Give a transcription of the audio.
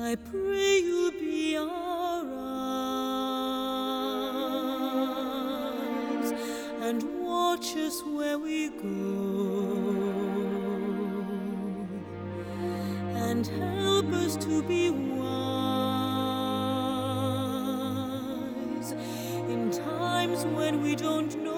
I pray you be our eyes and watch us where we go, and help us to be wise in times when we don't know